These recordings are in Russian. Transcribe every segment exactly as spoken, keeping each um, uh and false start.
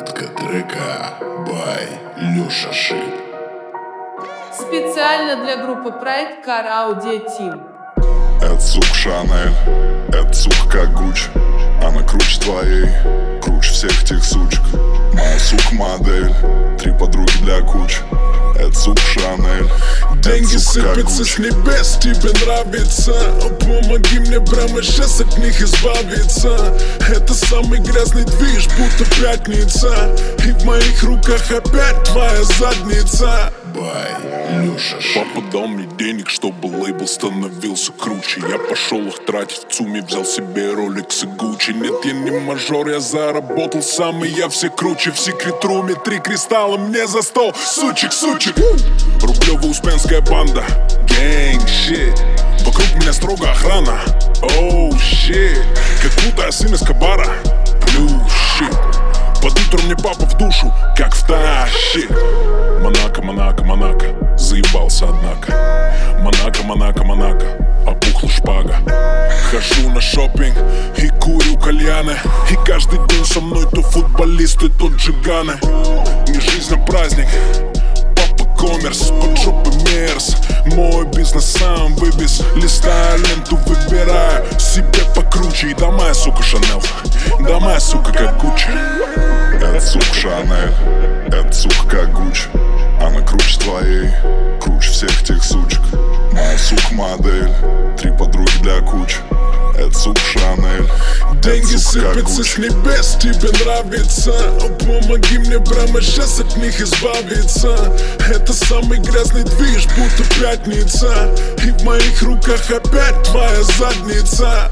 Обработка трека by Леша Шип. Специально для группы Pride Car Audio Team. Это сук Шанель, это сука как Гуч. Она круче твоей, круче всех тех сучек. Моя сука модель, три подруги для куч. Это сука Шанель. Деньги сыпятся с небес, тебе нравится. Помоги мне прямо сейчас от них избавиться. Это самый грязный движ, будто пятница. И в моих руках опять твоя задница. By Леша Шип. Папа дал мне денег, чтобы лейбл становился круче. Я пошел их тратить в ЦУМе, взял себе Rolex и Gucci. Нет, я не мажор, я заработал сам, и я все круче. В секрет-руме три кристалла мне за стол. Сучек, сучек. Рублево-Успенская банда. Гэнг, щит. Вокруг меня строго охрана. Оу, щит. Как будто я сын Эскобара. Плюс, щит. Под утро мне папа в душу, как втащит. Монако, Монако, Монако, заебался однако. Монако, Монако, Монако, опухла шпага. Хожу на шопинг и курю кальяны. И каждый день со мной то футболисты, то джиганы. Не жизнь, а праздник. Папа коммерс, под жопы мерз. Мой бизнес сам вывез. Листаю ленту, выбираю себе покруче. И да моя сука Шанель, да моя сука как Гуччи. Это сука Шанель, это сука как Гуч. Она круче твоей, круче всех тех сучек. Моя сука модель, три подруги для куч. Это сука Шанель. Деньги сыпятся с небес, тебе нравится. Помоги мне прямо сейчас от них избавиться. Это самый грязный движ, будто пятница. И в моих руках опять твоя задница.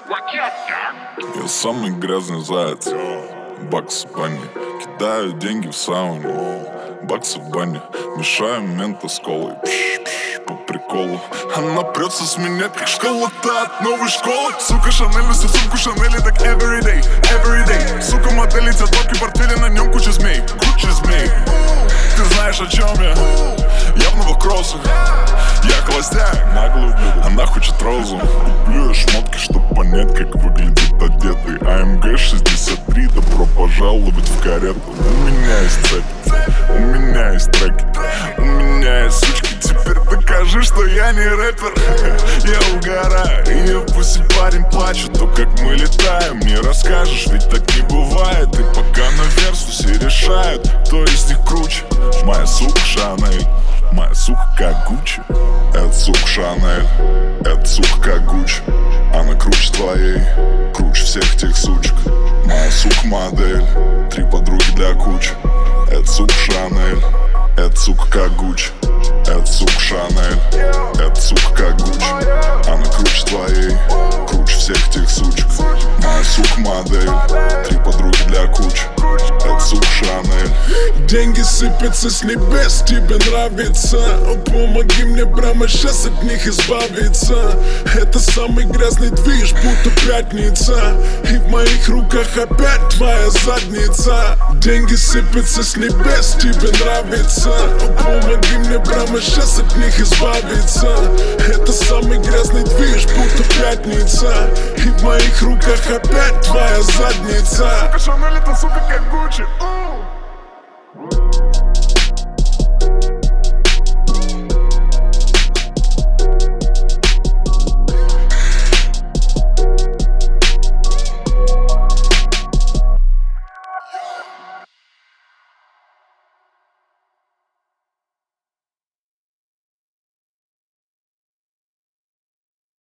Я самый грязный заяц. Бакс в бане, кидаю деньги в сауну. Баксы в бане, мешаем мента с колой. Пш, пш, по приколу. Она прется с меня, как школа-то от новой школы. Сука Шанель, носит сумку Шанель, так everyday, everyday. Сука модель, летят бабки, портфели, на нем куча змей, куча змей. Ты знаешь, о чем я? Я в новых кроссах. Я холостяк, наглый ублюдок. Она хочет розу. Куплю я шмотки, чтоб понять, как выглядит одетый. а эм гэ шестьдесят три, добро пожаловать в карету. У меня есть цепи, у меня есть треки, у меня есть сучки. Теперь докажи, что я не рэпер. Я угораю, и пусть парень плачет. То, как мы летаем, не расскажешь, ведь так не бывает. И пока на версусе решают, кто из них круче. Моя сука Шанель, моя сука как Гуччи. Это сука Шанель, это сука как Гуч. Она круче твоей, круче всех тех сучек. Моя сука модель, три подруги для куч. Это сука Шанель, это сука как Гуч. Это сука Шанель, это сука как Гуч. Она круче твоей, круче всех тех сучек. Моя сука модель, три подруги для куч. Это сука Шанель. Деньги сыпятся с небес, тебе нравится. Помоги мне прямо сейчас от них избавиться. Это самый грязный движ, будто пятница. И в моих руках опять твоя задница. Деньги сыпятся с небес, тебе нравится. Помоги мне прямо сейчас от них избавиться. Это самый грязный движ, будто пятница. И в моих руках опять твоя задница. Шанель, это сука как Гуччи.